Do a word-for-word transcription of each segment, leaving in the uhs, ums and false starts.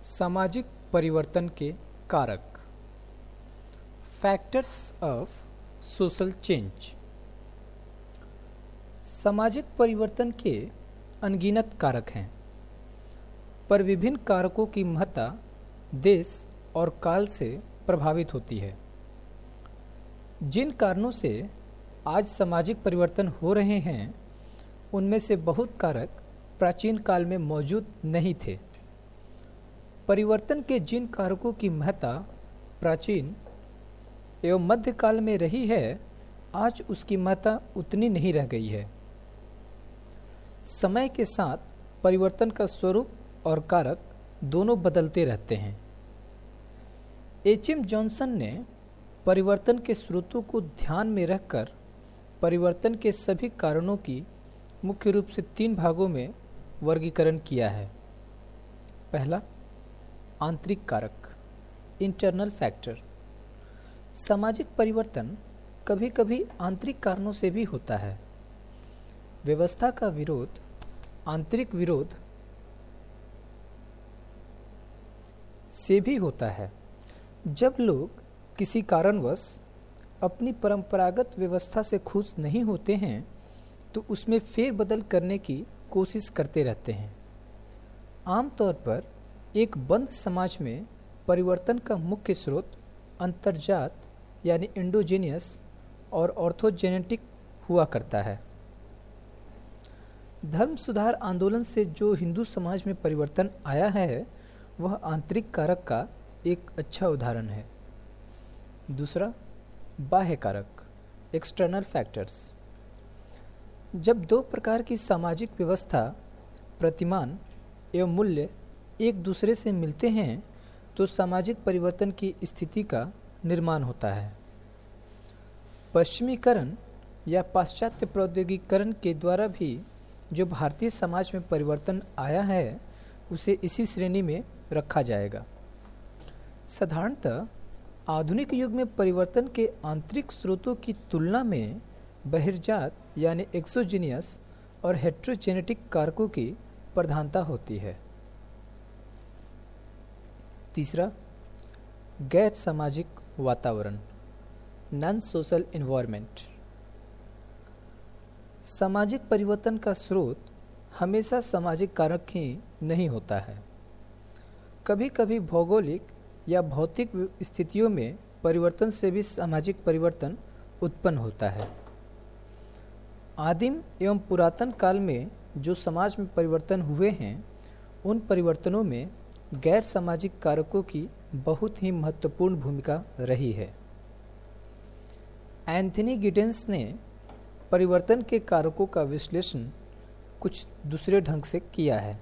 सामाजिक परिवर्तन के कारक, फैक्टर्स ऑफ सोशल चेंज। सामाजिक परिवर्तन के अनगिनत कारक हैं, पर विभिन्न कारकों की महत्ता देश और काल से प्रभावित होती है। जिन कारणों से आज सामाजिक परिवर्तन हो रहे हैं, उनमें से बहुत कारक प्राचीन काल में मौजूद नहीं थे। परिवर्तन के जिन कारकों की महत्ता प्राचीन एवं मध्यकाल में रही है, आज उसकी महत्ता उतनी नहीं रह गई है। समय के साथ परिवर्तन का स्वरूप और कारक दोनों बदलते रहते हैं। एच एम जॉनसन ने परिवर्तन के स्रोतों को ध्यान में रखकर परिवर्तन के सभी कारणों की मुख्य रूप से तीन भागों में वर्गीकरण किया है। पहला, आंतरिक कारक, इंटरनल फैक्टर। सामाजिक परिवर्तन कभी कभी आंतरिक कारणों से भी होता है। व्यवस्था का विरोध आंतरिक विरोध से भी होता है। जब लोग किसी कारणवश अपनी परंपरागत व्यवस्था से खुश नहीं होते हैं, तो उसमें फेरबदल करने की कोशिश करते रहते हैं। आमतौर पर एक बंद समाज में परिवर्तन का मुख्य स्रोत अंतर्जात यानी एंडोजेनियस और ऑर्थोजेनेटिक हुआ करता है। धर्म सुधार आंदोलन से जो हिंदू समाज में परिवर्तन आया है, वह आंतरिक कारक का एक अच्छा उदाहरण है। दूसरा, बाह्य कारक, एक्सटर्नल फैक्टर्स। जब दो प्रकार की सामाजिक व्यवस्था, प्रतिमान एवं मूल्य एक दूसरे से मिलते हैं, तो सामाजिक परिवर्तन की स्थिति का निर्माण होता है। पश्चिमीकरण या पाश्चात्य प्रौद्योगिकीकरण के द्वारा भी जो भारतीय समाज में परिवर्तन आया है, उसे इसी श्रेणी में रखा जाएगा। साधारणतः आधुनिक युग में परिवर्तन के आंतरिक स्रोतों की तुलना में बहिर्जात यानी एक्सोजीनियस और हेट्रोजेनेटिक कारकों की प्रधानता होती है। तीसरा, गैर सामाजिक वातावरण, नॉन सोशल एनवायरनमेंट। सामाजिक परिवर्तन का स्रोत हमेशा सामाजिक कारक ही नहीं होता है। कभी कभी भौगोलिक या भौतिक स्थितियों में परिवर्तन से भी सामाजिक परिवर्तन उत्पन्न होता है। आदिम एवं पुरातन काल में जो समाज में परिवर्तन हुए हैं, उन परिवर्तनों में गैर सामाजिक कारकों की बहुत ही महत्वपूर्ण भूमिका रही है। एंथनी गिडेंस ने परिवर्तन के कारकों का विश्लेषण कुछ दूसरे ढंग से किया है।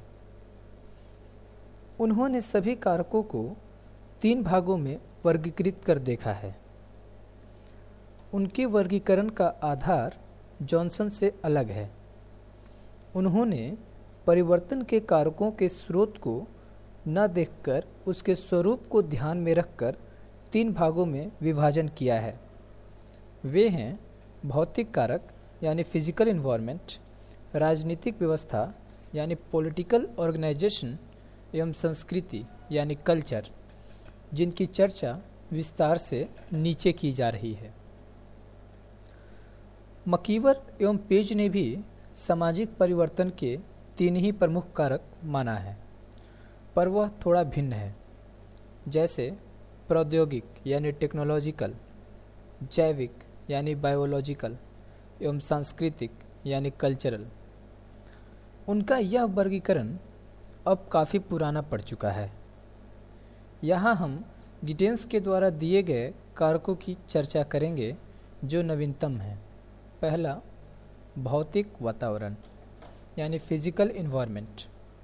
उन्होंने सभी कारकों को तीन भागों में वर्गीकृत कर देखा है। उनके वर्गीकरण का आधार जॉनसन से अलग है। उन्होंने परिवर्तन के कारकों के स्रोत को न देखकर उसके स्वरूप को ध्यान में रखकर तीन भागों में विभाजन किया है। वे हैं भौतिक कारक यानी फिजिकल एनवायरनमेंट, राजनीतिक व्यवस्था यानी पॉलिटिकल ऑर्गेनाइजेशन एवं संस्कृति यानी कल्चर, जिनकी चर्चा विस्तार से नीचे की जा रही है। मकीवर एवं पेज ने भी सामाजिक परिवर्तन के तीन ही प्रमुख कारक माना है, पर वह थोड़ा भिन्न है। जैसे प्रौद्योगिक यानी टेक्नोलॉजिकल, जैविक यानी बायोलॉजिकल एवं सांस्कृतिक यानी कल्चरल। उनका यह वर्गीकरण अब काफ़ी पुराना पड़ चुका है। यहाँ हम गिडेंस के द्वारा दिए गए कारकों की चर्चा करेंगे जो नवीनतम हैं। पहला, भौतिक वातावरण यानी फिजिकल एनवायरनमेंट।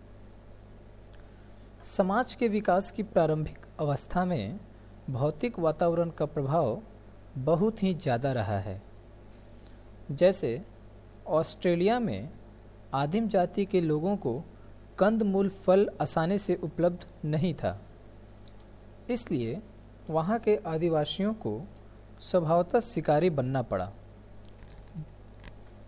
समाज के विकास की प्रारंभिक अवस्था में भौतिक वातावरण का प्रभाव बहुत ही ज़्यादा रहा है। जैसे ऑस्ट्रेलिया में आदिम जाति के लोगों को कंदमूल फल आसानी से उपलब्ध नहीं था, इसलिए वहाँ के आदिवासियों को स्वभावतः शिकारी बनना पड़ा।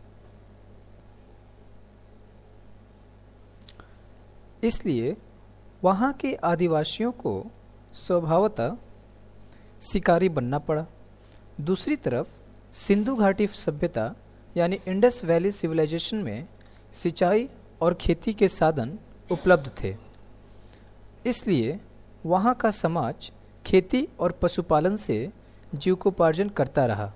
इसलिए वहाँ के आदिवासियों को स्वभावतः शिकारी बनना पड़ा। दूसरी तरफ सिंधु घाटी सभ्यता यानी इंडस वैली सिविलाइजेशन में सिंचाई और खेती के साधन उपलब्ध थे, इसलिए वहाँ का समाज खेती और पशुपालन से जीविकोपार्जन करता रहा।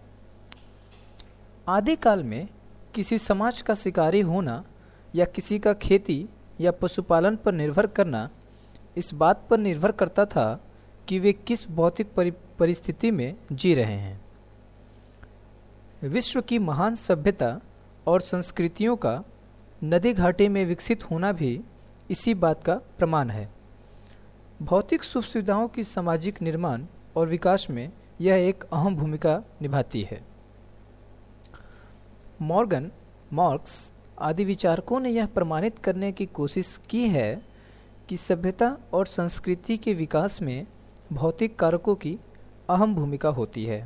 आदिकाल में किसी समाज का शिकारी होना या किसी का खेती या पशुपालन पर निर्भर करना इस बात पर निर्भर करता था कि वे किस भौतिक परि परिस्थिति में जी रहे हैं। विश्व की महान सभ्यता और संस्कृतियों का नदी घाटी में विकसित होना भी इसी बात का प्रमाण है। भौतिक सुख सुविधाओं की सामाजिक निर्माण और विकास में यह एक अहम भूमिका निभाती है। मॉर्गन, मार्क्स आदि विचारकों ने यह प्रमाणित करने की कोशिश की है कि सभ्यता और संस्कृति के विकास में भौतिक कारकों की अहम भूमिका होती है।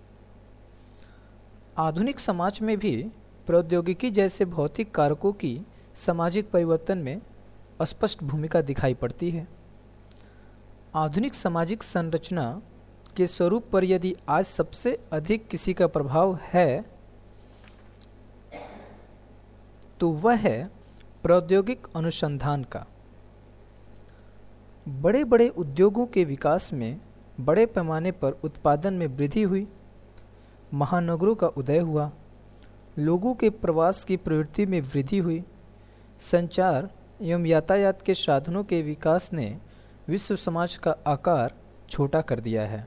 आधुनिक समाज में भी प्रौद्योगिकी जैसे भौतिक कारकों की सामाजिक परिवर्तन में स्पष्ट भूमिका दिखाई पड़ती है। आधुनिक सामाजिक संरचना के स्वरूप पर यदि आज सबसे अधिक किसी का प्रभाव है तो वह है प्रौद्योगिक अनुसंधान का। बड़े बड़े उद्योगों के विकास में बड़े पैमाने पर उत्पादन में वृद्धि हुई, महानगरों का उदय हुआ, लोगों के प्रवास की प्रवृत्ति में वृद्धि हुई, संचार एवं यातायात के साधनों के विकास ने विश्व समाज का आकार छोटा कर दिया है।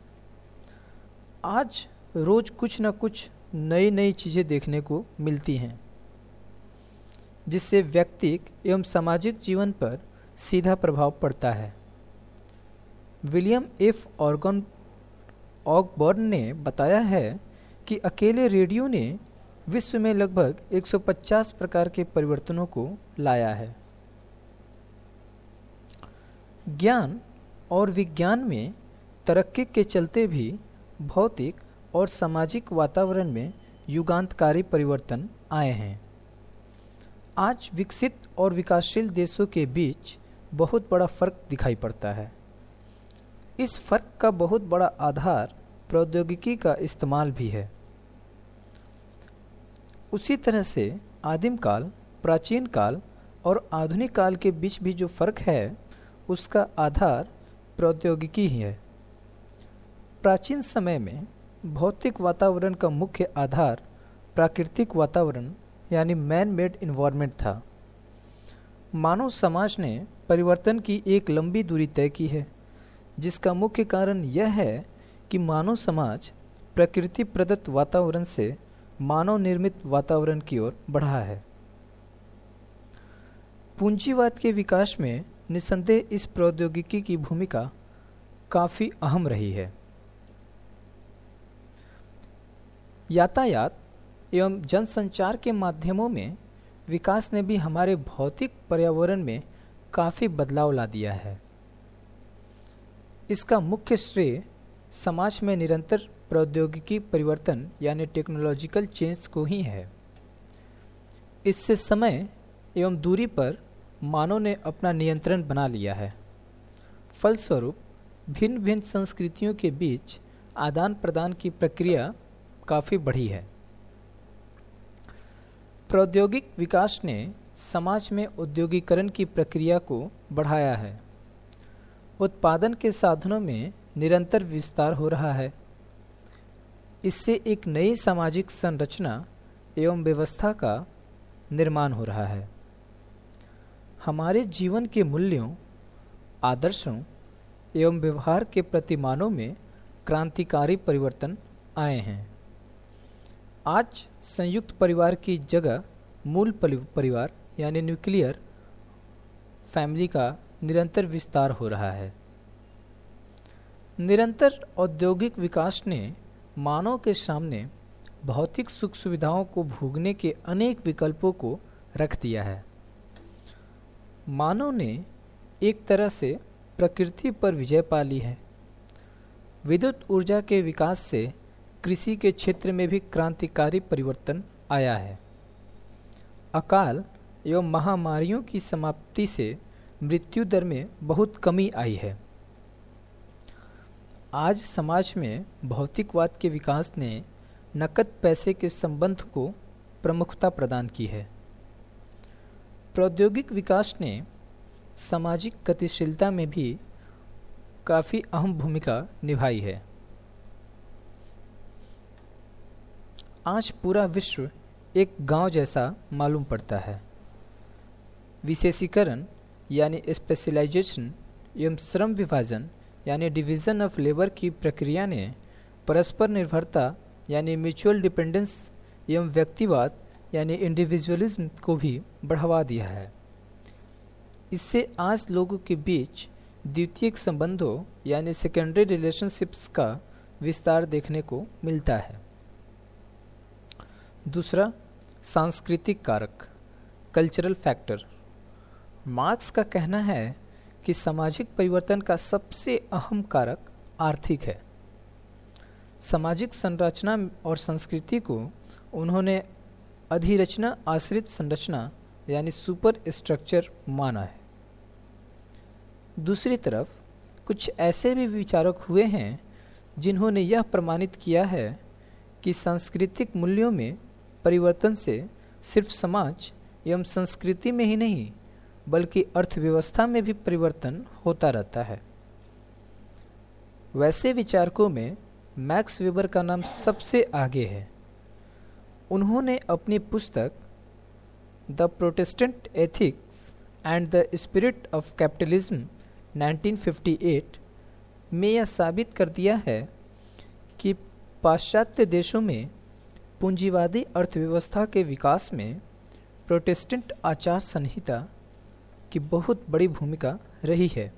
आज रोज कुछ न कुछ नई नई चीज़ें देखने को मिलती हैं, जिससे व्यक्तिक एवं सामाजिक जीवन पर सीधा प्रभाव पड़ता है। विलियम एफ ऑर्गन ऑगबर्न ने बताया है कि अकेले रेडियो ने विश्व में लगभग एक सौ पचास प्रकार के परिवर्तनों को लाया है। ज्ञान और विज्ञान में तरक्की के चलते भी भौतिक और सामाजिक वातावरण में युगांतकारी परिवर्तन आए हैं। आज विकसित और विकासशील देशों के बीच बहुत बड़ा फर्क दिखाई पड़ता है। इस फर्क का बहुत बड़ा आधार प्रौद्योगिकी का इस्तेमाल भी है। उसी तरह से आदिम काल, प्राचीन काल और आधुनिक काल के बीच भी जो फर्क है उसका आधार प्रौद्योगिकी ही है। प्राचीन समय में भौतिक वातावरण का मुख्य आधार प्राकृतिक वातावरण यानी मैन मेड इन्वायरमेंट था। मानव समाज ने परिवर्तन की एक लंबी दूरी तय की है, जिसका मुख्य कारण यह है कि मानव समाज प्रकृति प्रदत्त वातावरण से मानव निर्मित वातावरण की ओर बढ़ा है। पूंजीवाद के विकास में निस्संदेह इस प्रौद्योगिकी की भूमिका काफी अहम रही है। यातायात एवं जनसंचार के माध्यमों में विकास ने भी हमारे भौतिक पर्यावरण में काफ़ी बदलाव ला दिया है। इसका मुख्य श्रेय समाज में निरंतर प्रौद्योगिकी परिवर्तन यानी टेक्नोलॉजिकल चेंज को ही है। इससे समय एवं दूरी पर मानव ने अपना नियंत्रण बना लिया है। फलस्वरूप भिन्न भिन्न संस्कृतियों के बीच आदान प्रदान की प्रक्रिया काफ़ी बढ़ी है। प्रौद्योगिक विकास ने समाज में औद्योगिकरण की प्रक्रिया को बढ़ाया है। उत्पादन के साधनों में निरंतर विस्तार हो रहा है। इससे एक नई सामाजिक संरचना एवं व्यवस्था का निर्माण हो रहा है। हमारे जीवन के मूल्यों, आदर्शों एवं व्यवहार के प्रतिमानों में क्रांतिकारी परिवर्तन आए हैं। आज संयुक्त परिवार की जगह मूल परिवार यानी न्यूक्लियर फैमिली का निरंतर विस्तार हो रहा है। निरंतर औद्योगिक विकास ने मानव के सामने भौतिक सुख सुविधाओं को भोगने के अनेक विकल्पों को रख दिया है। मानव ने एक तरह से प्रकृति पर विजय पा ली है। विद्युत ऊर्जा के विकास से कृषि के क्षेत्र में भी क्रांतिकारी परिवर्तन आया है। अकाल एवं महामारियों की समाप्ति से मृत्यु दर में बहुत कमी आई है। आज समाज में भौतिकवाद के विकास ने नकद पैसे के संबंध को प्रमुखता प्रदान की है। प्रौद्योगिक विकास ने सामाजिक गतिशीलता में भी काफ़ी अहम भूमिका निभाई है। आज पूरा विश्व एक गांव जैसा मालूम पड़ता है। विशेषीकरण यानी स्पेशलाइजेशन एवं श्रम विभाजन यानी डिवीज़न ऑफ लेबर की प्रक्रिया ने परस्पर निर्भरता यानी म्यूचुअल डिपेंडेंस एवं व्यक्तिवाद यानी इंडिविजुअलिज्म को भी बढ़ावा दिया है। इससे आज लोगों के बीच द्वितीयक संबंधों यानी सेकेंडरी रिलेशनशिप्स का विस्तार देखने को मिलता है। दूसरा, सांस्कृतिक कारक, कल्चरल फैक्टर। मार्क्स का कहना है कि सामाजिक परिवर्तन का सबसे अहम कारक आर्थिक है। सामाजिक संरचना और संस्कृति को उन्होंने अधिरचना आश्रित संरचना यानी सुपर स्ट्रक्चर माना है। दूसरी तरफ कुछ ऐसे भी विचारक हुए हैं जिन्होंने यह प्रमाणित किया है कि सांस्कृतिक मूल्यों में परिवर्तन से सिर्फ समाज एवं संस्कृति में ही नहीं बल्कि अर्थव्यवस्था में भी परिवर्तन होता रहता है। वैसे विचारकों में मैक्स वेबर का नाम सबसे आगे है। उन्होंने अपनी पुस्तक the Protestant ethics and the spirit of capitalism nineteen fifty eight में यह साबित कर दिया है कि पाश्चात्य देशों में पूंजीवादी अर्थव्यवस्था के विकास में प्रोटेस्टेंट आचार संहिता की बहुत बड़ी भूमिका रही है।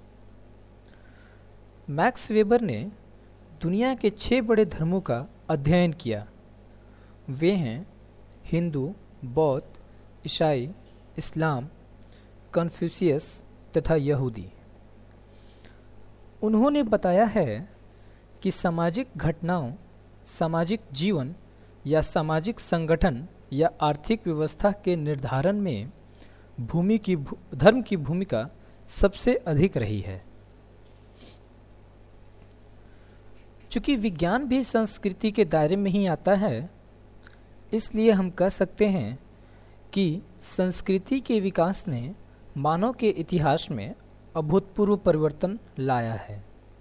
मैक्स वेबर ने दुनिया के छह बड़े धर्मों का अध्ययन किया। वे हैं हिंदू, बौद्ध, ईसाई, इस्लाम, कन्फ्यूशियस तथा यहूदी। उन्होंने बताया है कि सामाजिक घटनाओं, सामाजिक जीवन या सामाजिक संगठन या आर्थिक व्यवस्था के निर्धारण में भूमि की धर्म की भूमिका सबसे अधिक रही है। चूंकि विज्ञान भी संस्कृति के दायरे में ही आता है, इसलिए हम कह सकते हैं कि संस्कृति के विकास ने मानव के इतिहास में अभूतपूर्व परिवर्तन लाया है।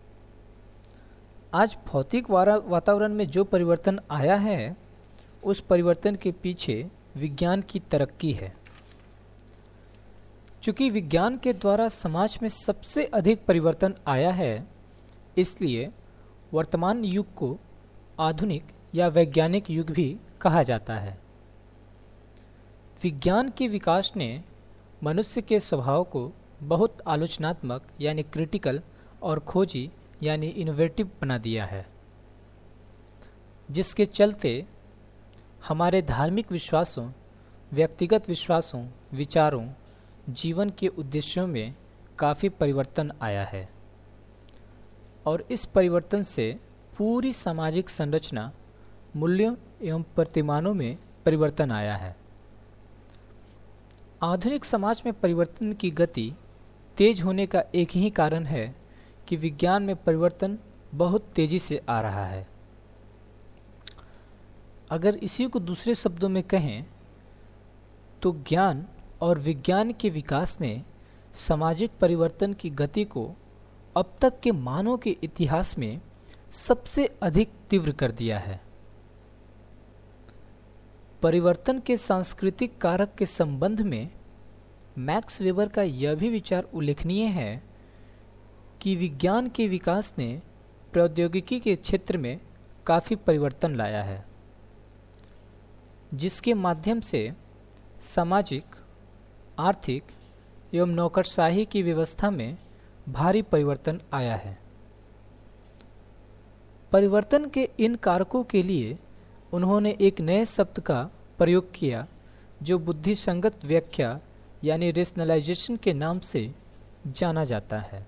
आज भौतिक वातावरण में जो परिवर्तन आया है, उस परिवर्तन के पीछे विज्ञान की तरक्की है। चूंकि विज्ञान के द्वारा समाज में सबसे अधिक परिवर्तन आया है, इसलिए वर्तमान युग को आधुनिक या वैज्ञानिक युग भी कहा जाता है। विज्ञान के विकास ने मनुष्य के स्वभाव को बहुत आलोचनात्मक यानी क्रिटिकल और खोजी यानी इनोवेटिव बना दिया है, जिसके चलते हमारे धार्मिक विश्वासों, व्यक्तिगत विश्वासों, विचारों, जीवन के उद्देश्यों में काफ़ी परिवर्तन आया है। और इस परिवर्तन से पूरी सामाजिक संरचना, मूल्यों एवं प्रतिमानों में परिवर्तन आया है। आधुनिक समाज में परिवर्तन की गति तेज होने का एक ही कारण है कि विज्ञान में परिवर्तन बहुत तेजी से आ रहा है। अगर इसी को दूसरे शब्दों में कहें तो ज्ञान और विज्ञान के विकास ने सामाजिक परिवर्तन की गति को अब तक के मानव के इतिहास में सबसे अधिक तीव्र कर दिया है। परिवर्तन के सांस्कृतिक कारक के संबंध में मैक्स वेबर का यह भी विचार उल्लेखनीय है कि विज्ञान के विकास ने प्रौद्योगिकी के क्षेत्र में काफ़ी परिवर्तन लाया है, जिसके माध्यम से सामाजिक, आर्थिक एवं नौकरशाही की व्यवस्था में भारी परिवर्तन आया है। परिवर्तन के इन कारकों के लिए उन्होंने एक नए शब्द का प्रयोग किया जो बुद्धिसंगत व्याख्या यानी रेशनलाइजेशन के नाम से जाना जाता है।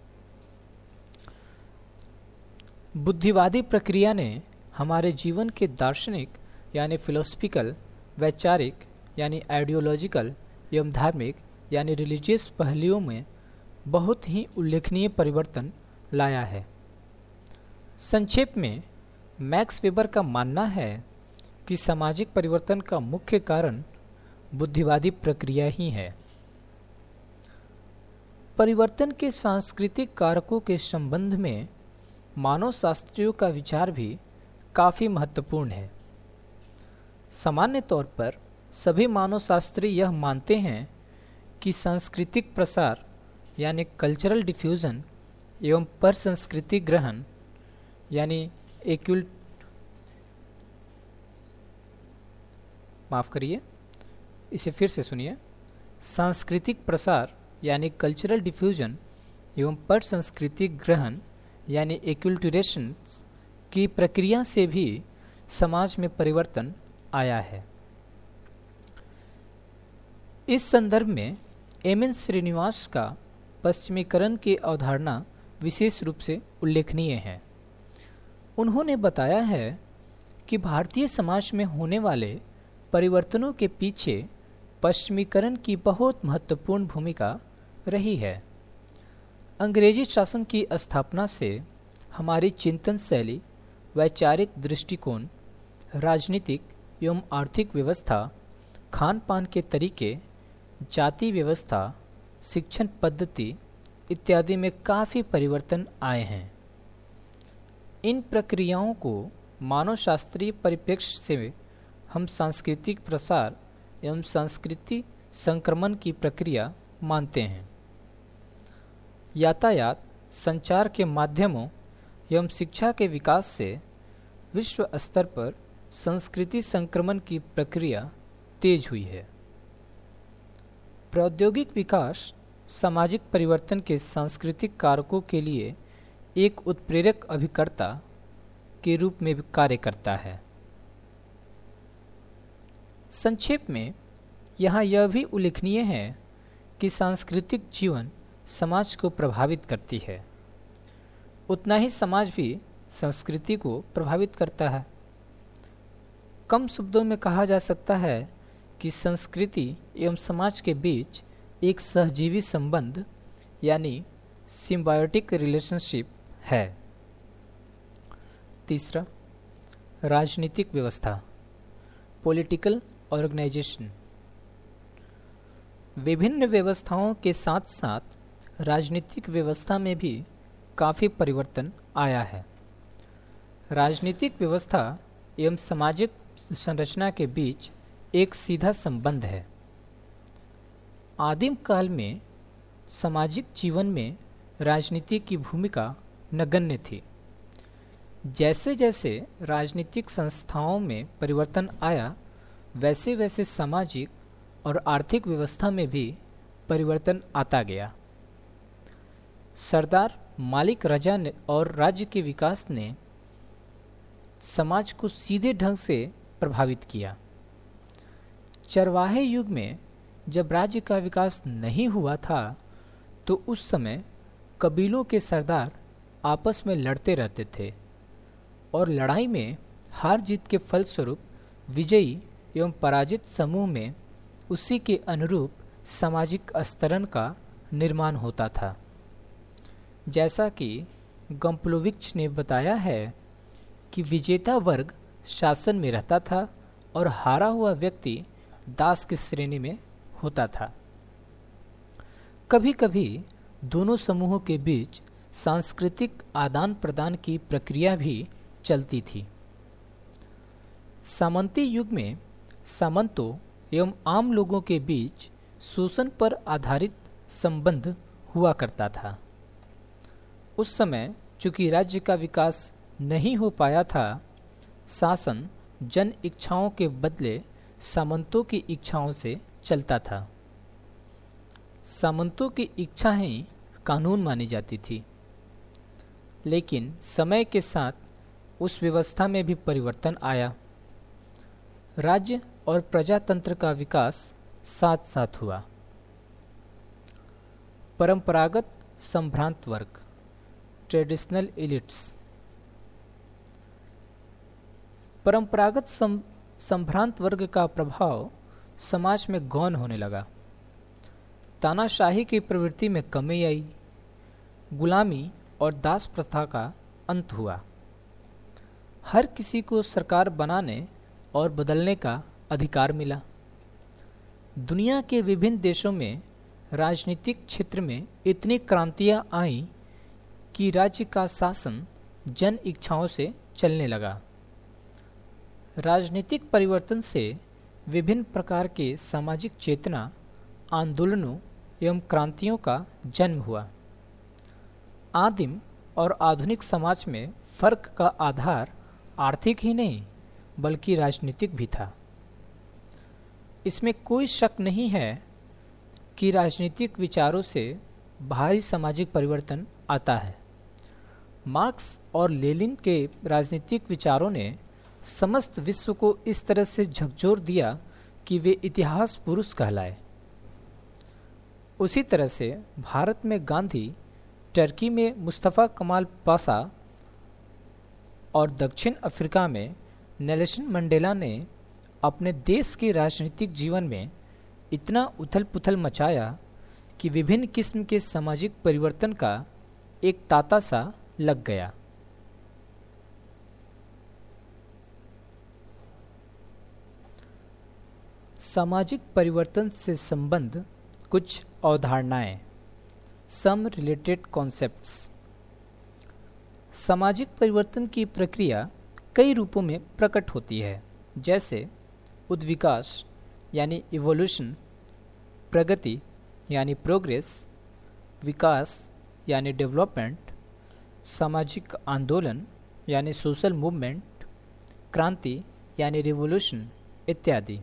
बुद्धिवादी प्रक्रिया ने हमारे जीवन के दार्शनिक यानी फिलोसफिकल, वैचारिक यानी आइडियोलॉजिकल एवं धार्मिक यानी रिलीजियस पहलुओं में बहुत ही उल्लेखनीय परिवर्तन लाया है। संक्षेप में मैक्स वेबर का मानना है कि सामाजिक परिवर्तन का मुख्य कारण बुद्धिवादी प्रक्रिया ही है। परिवर्तन के सांस्कृतिक कारकों के संबंध में मानव शास्त्रियों का विचार भी काफ़ी महत्वपूर्ण है। सामान्य तौर पर सभी मानव शास्त्री यह मानते हैं कि सांस्कृतिक प्रसार यानी कल्चरल डिफ्यूजन एवं पर संस्कृति ग्रहण यानी एक्युल माफ करिए इसे फिर से सुनिए सांस्कृतिक प्रसार यानी कल्चरल डिफ्यूजन एवं पर संस्कृति ग्रहण यानी एक्युल्टरेशन की प्रक्रिया से भी समाज में परिवर्तन आया है। इस संदर्भ में एम एन श्रीनिवास का पश्चिमीकरण की अवधारणा विशेष रूप से उल्लेखनीय है। उन्होंने बताया है कि भारतीय समाज में होने वाले परिवर्तनों के पीछे पश्चिमीकरण की बहुत महत्वपूर्ण भूमिका रही है। अंग्रेजी शासन की स्थापना से हमारी चिंतन शैली, वैचारिक दृष्टिकोण, राजनीतिक एवं आर्थिक व्यवस्था, खान पान के तरीके, जाति व्यवस्था, शिक्षण पद्धति इत्यादि में काफ़ी परिवर्तन आए हैं। इन प्रक्रियाओं को मानव शास्त्रीय परिप्रेक्ष्य से हम सांस्कृतिक प्रसार एवं संस्कृति संक्रमण की प्रक्रिया मानते हैं। यातायात, संचार के माध्यमों एवं शिक्षा के विकास से विश्व स्तर पर संस्कृति संक्रमण की प्रक्रिया तेज हुई है। प्रौद्योगिक विकास सामाजिक परिवर्तन के सांस्कृतिक कारकों के लिए एक उत्प्रेरक अभिकर्ता के रूप में भी कार्य करता है। संक्षेप में यहाँ यह भी उल्लेखनीय है कि सांस्कृतिक जीवन समाज को प्रभावित करती है, उतना ही समाज भी संस्कृति को प्रभावित करता है। कम शब्दों में कहा जा सकता है कि संस्कृति एवं समाज के बीच एक सहजीवी संबंध यानी सिम्बायोटिक रिलेशनशिप है। तीसरा, राजनीतिक व्यवस्था, पॉलिटिकल ऑर्गेनाइजेशन। विभिन्न व्यवस्थाओं के साथ साथ राजनीतिक व्यवस्था में भी काफ़ी परिवर्तन आया है। राजनीतिक व्यवस्था एवं सामाजिक संरचना के बीच एक सीधा संबंध है। आदिम काल में सामाजिक जीवन में राजनीति की भूमिका नगण्य थी। जैसे जैसे राजनीतिक संस्थाओं में परिवर्तन आया, वैसे वैसे सामाजिक और आर्थिक व्यवस्था में भी परिवर्तन आता गया। सरदार, मालिक, राजा ने और राज्य के विकास ने समाज को सीधे ढंग से प्रभावित किया। चरवाहे युग में जब राज्य का विकास नहीं हुआ था, तो उस समय कबीलों के सरदार आपस में लड़ते रहते थे और लड़ाई में हार जीत के फलस्वरूप विजयी एवं पराजित समूह में उसी के अनुरूप सामाजिक स्तरण का निर्माण होता था। जैसा कि गम्प्लोविच ने बताया है कि विजेता वर्ग शासन में रहता था और हारा हुआ व्यक्ति दास की श्रेणी में होता था। कभी कभी दोनों समूहों के बीच सांस्कृतिक आदान प्रदान की प्रक्रिया भी चलती थी। सामंती युग में सामंतों एवं आम लोगों के बीच शोषण पर आधारित संबंध हुआ करता था। उस समय चूंकि राज्य का विकास नहीं हो पाया था, शासन जन इच्छाओं के बदले सामंतों की इच्छाओं से चलता था। सामंतों की इच्छाएं कानून मानी जाती थी, लेकिन समय के साथ उस व्यवस्था में भी परिवर्तन आया। राज्य और प्रजातंत्र का विकास साथ साथ हुआ। परंपरागत संभ्रांत वर्ग, ट्रेडिशनल एलिट्स। परंपरागत संभ्रांत वर्ग का प्रभाव समाज में गौण होने लगा। तानाशाही की प्रवृत्ति में कमी आई, गुलामी और दास प्रथा का अंत हुआ। हर किसी को सरकार बनाने और बदलने का अधिकार मिला। दुनिया के विभिन्न देशों में राजनीतिक क्षेत्र में इतनी क्रांतियां आईं कि राज्य का शासन जन इच्छाओं से चलने लगा। राजनीतिक परिवर्तन से विभिन्न प्रकार के सामाजिक चेतना, आंदोलनों एवं क्रांतियों का जन्म हुआ। आदिम और आधुनिक समाज में फर्क का आधार आर्थिक ही नहीं बल्कि राजनीतिक भी था। इसमें कोई शक नहीं है कि राजनीतिक विचारों से भारी सामाजिक परिवर्तन आता है। मार्क्स और लेनिन के राजनीतिक विचारों ने समस्त विश्व को इस तरह से झकझोर दिया कि वे इतिहास पुरुष कहलाए। उसी तरह से भारत में गांधी, टर्की में मुस्तफ़ा कमाल पाशा और दक्षिण अफ्रीका में नेल्सन मंडेला ने अपने देश के राजनीतिक जीवन में इतना उथल पुथल मचाया कि विभिन्न किस्म के सामाजिक परिवर्तन का एक तांता सा लग गया। सामाजिक परिवर्तन से संबंध कुछ अवधारणाएं, सम रिलेटेड कॉन्सेप्ट्स। सामाजिक परिवर्तन की प्रक्रिया कई रूपों में प्रकट होती है, जैसे उद्विकास यानी इवोल्यूशन, प्रगति यानी प्रोग्रेस, विकास यानी डेवलपमेंट, सामाजिक आंदोलन यानी सोशल मूवमेंट, क्रांति यानी रिवोल्यूशन इत्यादि।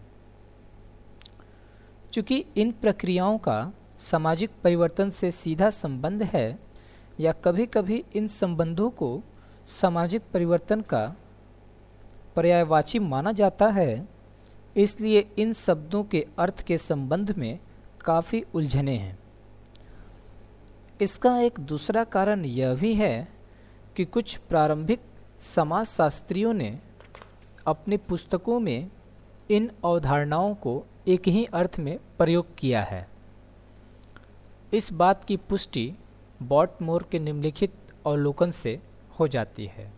चूँकि इन प्रक्रियाओं का सामाजिक परिवर्तन से सीधा संबंध है या कभी कभी इन संबंधों को सामाजिक परिवर्तन का पर्यायवाची माना जाता है, इसलिए इन शब्दों के अर्थ के संबंध में काफ़ी उलझने हैं। इसका एक दूसरा कारण यह भी है कि कुछ प्रारंभिक समाजशास्त्रियों ने अपनी पुस्तकों में इन अवधारणाओं को एक ही अर्थ में प्रयोग किया है। इस बात की पुष्टि बॉटमोर के निम्नलिखित अवलोकन से हो जाती है।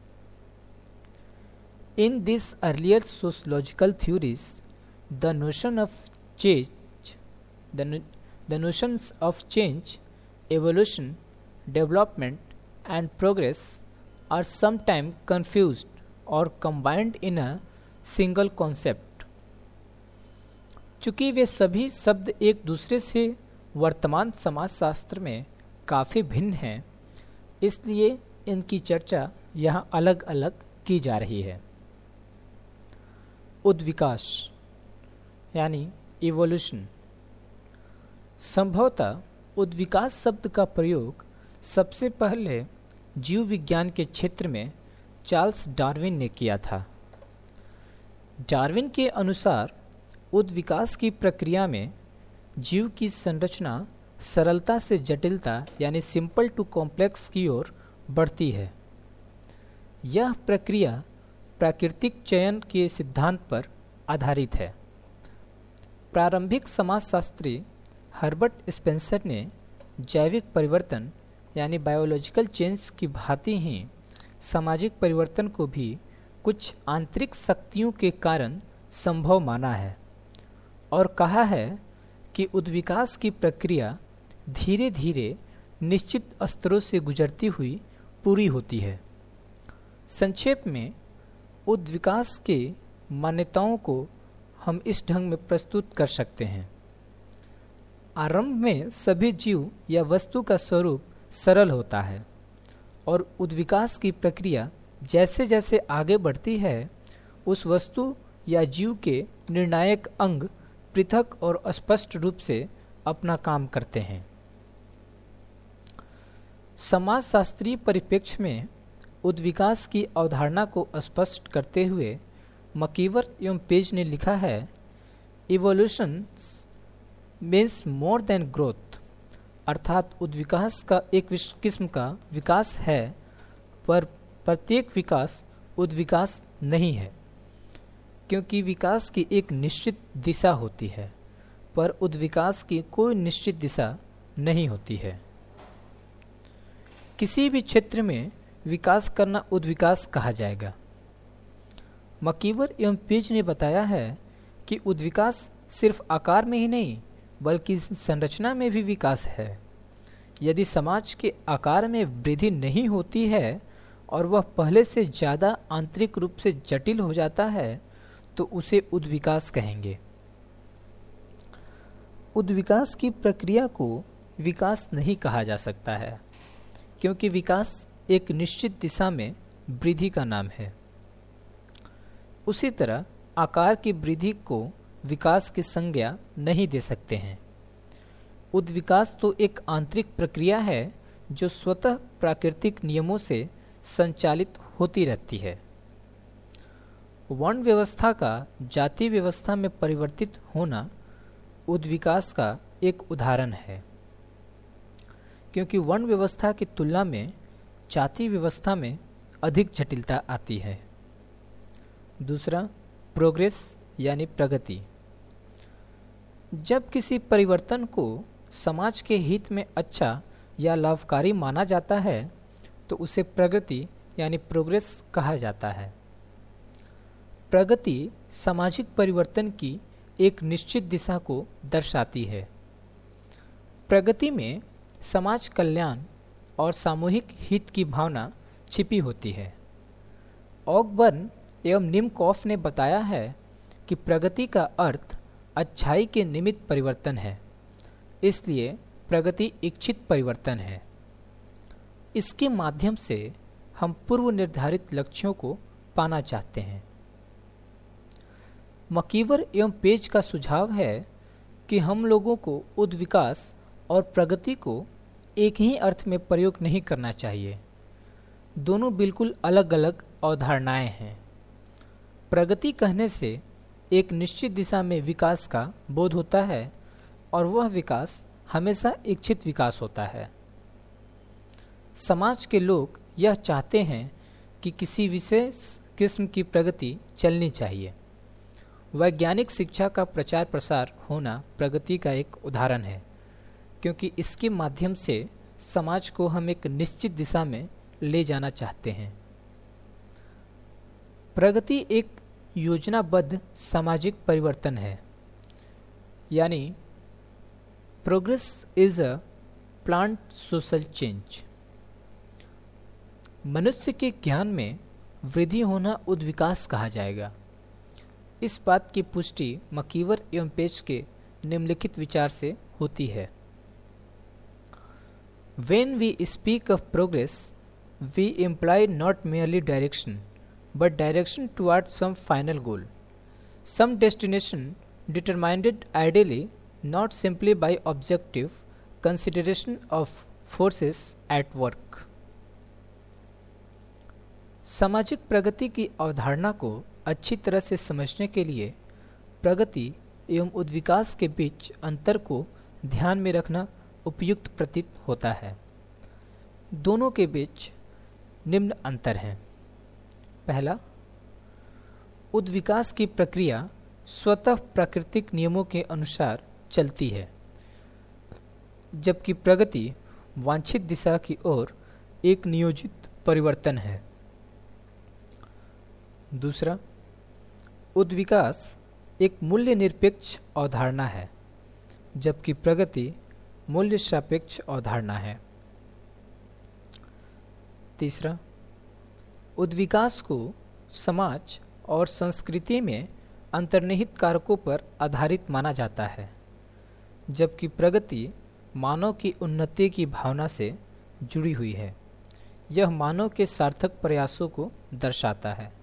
In these earlier sociological theories, the notion of change, the, no, the notions of change, evolution, development, and progress are sometimes confused or combined in a single concept. चूँकि वे सभी शब्द एक दूसरे से वर्तमान समाजशास्त्र में काफ़ी भिन्न हैं, इसलिए इनकी चर्चा यहाँ अलग अलग की जा रही है। उद्विकास यानी इवोल्यूशन। संभवतः उद्विकास शब्द का प्रयोग सबसे पहले जीव विज्ञान के क्षेत्र में चार्ल्स डार्विन ने किया था। डार्विन के अनुसार उद्विकास की प्रक्रिया में जीव की संरचना सरलता से जटिलता यानी सिंपल टू कॉम्प्लेक्स की ओर बढ़ती है। यह प्रक्रिया प्राकृतिक चयन के सिद्धांत पर आधारित है। प्रारंभिक समाजशास्त्री हर्बर्ट स्पेंसर ने जैविक परिवर्तन यानी बायोलॉजिकल चेंज की भांति ही सामाजिक परिवर्तन को भी कुछ आंतरिक शक्तियों के कारण संभव माना है और कहा है कि उद्विकास की प्रक्रिया धीरे धीरे निश्चित स्तरों से गुजरती हुई पूरी होती है। संक्षेप में उद्विकास के मान्यताओं को हम इस ढंग में प्रस्तुत कर सकते हैं। आरंभ में सभी जीव या वस्तु का स्वरूप सरल होता है और उद्विकास की प्रक्रिया जैसे जैसे आगे बढ़ती है उस वस्तु या जीव के निर्णायक अंग पृथक और स्पष्ट रूप से अपना काम करते हैं। समाजशास्त्रीय परिप्रेक्ष्य में उद्विकास की अवधारणा को स्पष्ट करते हुए मकीवर एवं पेज ने लिखा है, evolution means more than growth, अर्थात उद्विकास का एक किस्म का विकास है पर प्रत्येक विकास उद्विकास नहीं है, क्योंकि विकास की एक निश्चित दिशा होती है। पर उद्विकास की कोई निश्चित दिशा नहीं होती है। किसी भी क्षेत्र में विकास करना उद्विकास कहा जाएगा। मकीवर एवं पेज ने बताया है कि उद्विकास सिर्फ आकार में ही नहीं बल्कि संरचना में भी विकास है। यदि समाज के आकार में वृद्धि नहीं होती है और वह पहले से ज़्यादा आंतरिक रूप से जटिल हो जाता है तो उसे उद्विकास कहेंगे। उद्विकास की प्रक्रिया को विकास नहीं कहा जा सकता है क्योंकि विकास एक निश्चित दिशा में वृद्धि का नाम है। उसी तरह आकार की वृद्धि को विकास की संज्ञा नहीं दे सकते हैं। उद्विकास तो एक आंतरिक प्रक्रिया है जो स्वतः प्राकृतिक नियमों से संचालित होती रहती है। वर्ण व्यवस्था का जाति व्यवस्था में परिवर्तित होना उद्विकास का एक उदाहरण है, क्योंकि वर्ण व्यवस्था की तुलना में जाति व्यवस्था में अधिक जटिलता आती है। दूसरा, प्रोग्रेस यानी प्रगति। जब किसी परिवर्तन को समाज के हित में अच्छा या लाभकारी माना जाता है तो उसे प्रगति यानी प्रोग्रेस कहा जाता है। प्रगति सामाजिक परिवर्तन की एक निश्चित दिशा को दर्शाती है। प्रगति में समाज कल्याण और सामूहिक हित की भावना छिपी होती है। ऑकबर्न एवं निमकॉफ ने बताया है कि प्रगति का अर्थ अच्छाई के निमित्त परिवर्तन है, इसलिए प्रगति इच्छित परिवर्तन है। इसके माध्यम से हम पूर्व निर्धारित लक्ष्यों को पाना चाहते हैं। मकीवर एवं पेज का सुझाव है कि हम लोगों को उद्विकास और प्रगति को एक ही अर्थ में प्रयोग नहीं करना चाहिए। दोनों बिल्कुल अलग अलग अवधारणाएं हैं। प्रगति कहने से एक निश्चित दिशा में विकास का बोध होता है और वह विकास हमेशा इच्छित विकास होता है। समाज के लोग यह चाहते हैं कि किसी विशेष किस्म की प्रगति चलनी चाहिए। वैज्ञानिक शिक्षा का प्रचार प्रसार होना प्रगति का एक उदाहरण है, क्योंकि इसके माध्यम से समाज को हम एक निश्चित दिशा में ले जाना चाहते हैं। प्रगति एक योजनाबद्ध सामाजिक परिवर्तन है, यानी progress is a planned social change. मनुष्य के ज्ञान में वृद्धि होना उद्विकास कहा जाएगा। इस बात की पुष्टि मकीवर एवं पेज के निम्नलिखित विचार से होती है। When we speak of progress, we imply not merely direction, but direction towards some final goal, some destination determined ideally not simply by objective consideration of forces at work. सामाजिक प्रगति की अवधारणा को अच्छी तरह से समझने के लिए प्रगति एवं उद्विकास के बीच अंतर को ध्यान में रखना उपयुक्त प्रतीत होता है। दोनों के बीच निम्न अंतर हैं। पहला, उद्विकास की प्रक्रिया स्वतः प्राकृतिक नियमों के अनुसार चलती है, जबकि प्रगति वांछित दिशा की ओर एक नियोजित परिवर्तन है। दूसरा, उद्विकास एक मूल्य निरपेक्ष अवधारणा है, जबकि प्रगति मूल्य सापेक्ष अवधारणा है। तीसरा, उद्विकास को समाज और संस्कृति में अंतर्निहित कारकों पर आधारित माना जाता है, जबकि प्रगति मानव की उन्नति की भावना से जुड़ी हुई है। यह मानव के सार्थक प्रयासों को दर्शाता है।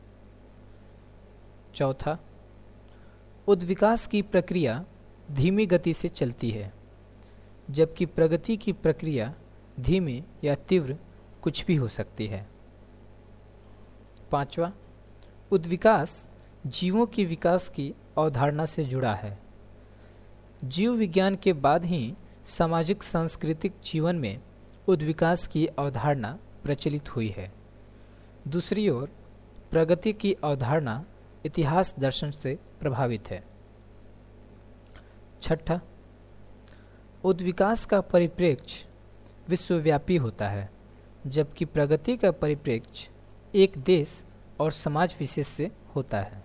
चौथा, उद्विकास की प्रक्रिया धीमी गति से चलती है, जबकि प्रगति की प्रक्रिया धीमी या तीव्र कुछ भी हो सकती है। पांचवा, उद्विकास जीवों की विकास की अवधारणा से जुड़ा है। जीव विज्ञान के बाद ही सामाजिक सांस्कृतिक जीवन में उद्विकास की अवधारणा प्रचलित हुई है। दूसरी ओर प्रगति की अवधारणा इतिहास दर्शन से प्रभावित है। छठा, उद्विकास का परिप्रेक्ष्य विश्वव्यापी होता है, जबकि प्रगति का परिप्रेक्ष्य एक देश और समाज विशेष से होता है।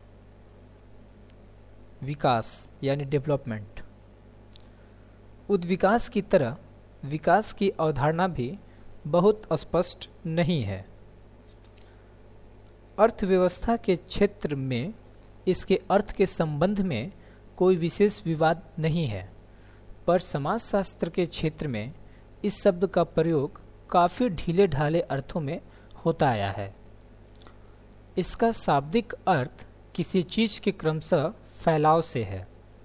विकास यानी डेवलपमेंट। उद्विकास की तरह विकास की अवधारणा भी बहुत स्पष्ट नहीं है। अर्थव्यवस्था के क्षेत्र में इसके अर्थ के संबंध में कोई विशेष विवाद नहीं है, पर समाजशास्त्र के क्षेत्र में इस शब्द का प्रयोग काफी ढीले ढाले अर्थों में होता आया है। इसका शाब्दिक अर्थ किसी चीज के क्रमशः फैलाव से है।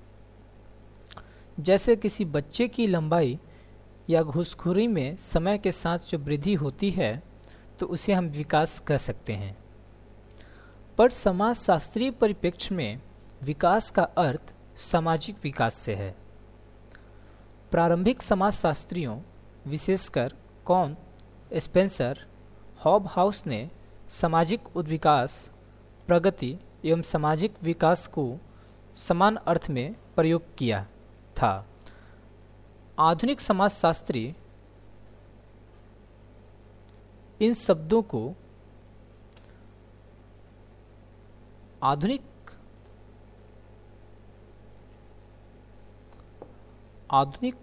जैसे किसी बच्चे की लंबाई या घुसखोरी में समय के साथ जो वृद्धि होती है तो उसे हम विकास कह सकते हैं। पर समाजशास्त्रीय परिप्रेक्ष्य में विकास का अर्थ सामाजिक विकास से है। प्रारंभिक समाजशास्त्रियों, विशेषकर कॉन, स्पेंसर, हॉबहाउस ने सामाजिक उद्विकास, प्रगति एवं सामाजिक विकास को समान अर्थ में प्रयोग किया था। आधुनिक समाजशास्त्री इन शब्दों को आधुनिक आधुनिक